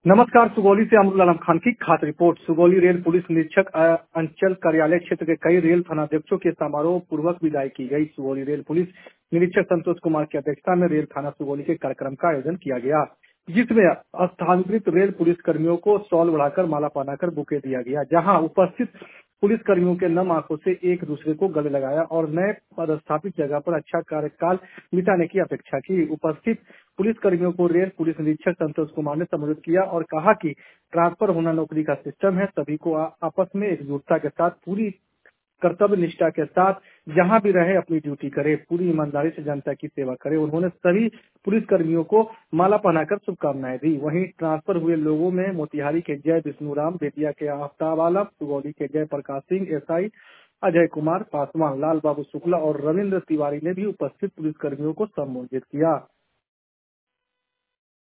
नमस्कार। सुगौली से अमरुल आलम खान की खास रिपोर्ट। सुगौली रेल पुलिस निरीक्षक अंचल कार्यालय क्षेत्र के कई रेल थानाध्यक्षों की समारोह पूर्वक विदाई की गई। सुगौली रेल पुलिस निरीक्षक संतोष कुमार की अध्यक्षता में रेल थाना सुगौली के कार्यक्रम का आयोजन किया गया, जिसमें स्थानांतरित रेल पुलिस कर्मियों को शॉल बढ़ाकर माला पहनाकर बुके दिया गया। जहां उपस्थित पुलिस कर्मियों के नम आंखों से एक दूसरे को गले लगाया और नए पदस्थापित जगह पर अच्छा कार्यकाल बिताने की अपेक्षा की। उपस्थित पुलिस कर्मियों को रेल पुलिस निरीक्षक संतोष कुमार ने संबोधित किया और कहा कि ट्रांसफर होना नौकरी का सिस्टम है। सभी को आपस में एकजुटता के साथ पूरी कर्तव्य निष्ठा के साथ जहां भी रहे अपनी ड्यूटी करे, पूरी ईमानदारी से जनता की सेवा करे। उन्होंने सभी पुलिस कर्मियों को माला पहनाकर शुभकामनाएं दी। वहीं ट्रांसफर हुए लोगों में मोतिहारी के जय विष्णुराम, बेतिया के आफ्ताब आलम, सुगौली के जय प्रकाश सिंह, एसआई अजय कुमार पासवान, लाल बाबू शुक्ला और रविंद्र तिवारी ने भी उपस्थित पुलिस कर्मियों को संबोधित किया।